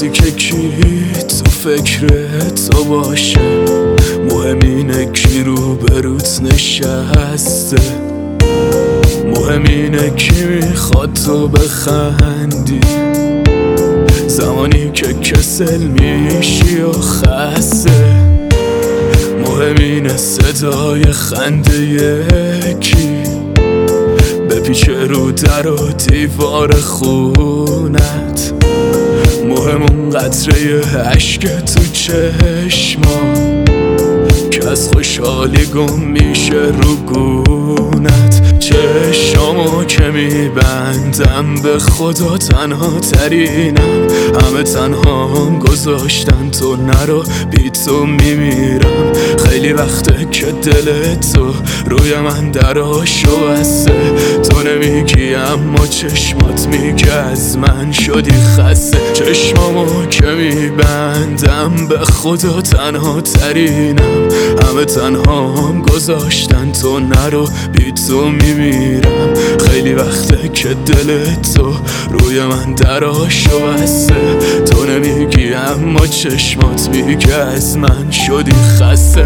روزی که کی تو فکر تو باشه، مهم اینه کی رو بروت نشسته، مهم اینه کی میخواد تو بخندی زمانی که کسل میشی و خسته، مهم اینه صدای خنده یکی بپیچه رو در و دیوار خونت، مهم اون قطره عشق تو چشمام که از خوشحالی گم میشه رو گونت. چشمامو که میبندم به خدا تنها ترینم، همه تنها هم گذاشتن تو نرو بی تو میمیرم. خیلی وقته که دل تو روی من دراشو بسته، تو نمیگی اما چشمات میگه از من شدی خسته. چشمامو که میبندم به خدا تنها ترینم، همه تنها هم گذاشتن تو نرو بی تو میمیرم. خیلی وقته که دل تو روی من دراشو بسته، تو نمیگی اما چشمات میگه از من شدی خسته.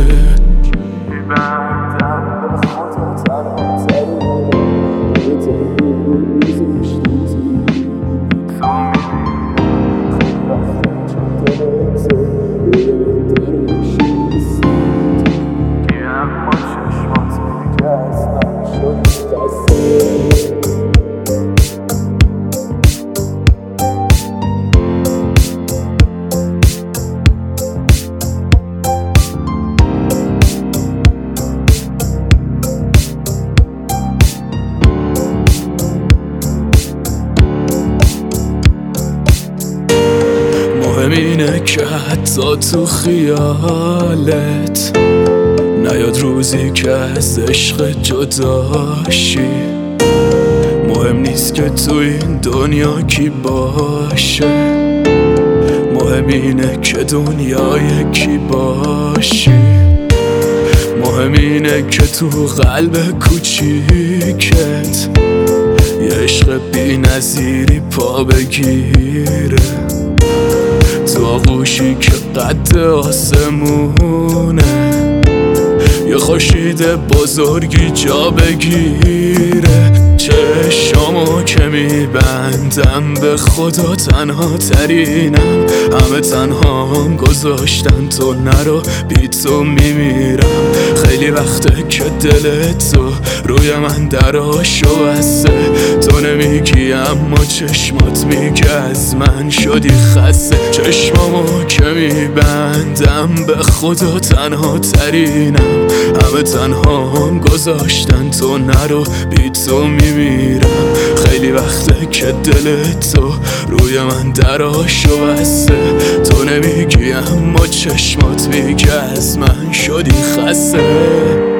مهم اینه که حتی تو خیالت نیاد روزی که از عشق جداشی، مهم نیست که تو این دنیا کی باشه، مهم اینه که دنیای کی باشی، مهم اینه که تو قلب کوچیکت یه عشق بی نظیری پا بگیره، تو آغوشی که قد آسمونه یه خورشید بزرگی جا بگیره. چشمامو که میبندم به خدا تنها ترینم، همه تنها هم گذاشتن تو نرو بی تو میمیرم. خیلی وقته که دل تو روی من دراشو بسته، تو نمیگی اما چشمات میگه از من شدی خسته. چشمامو که میبندم به خدا تنها ترینم، همه تنها هم گذاشتن تو نرو بی تو میمیرم. خیلی وقته که دل تو روی من دراشو بسته، تو نمیگی اما چشمات میگه از من شدی خسته.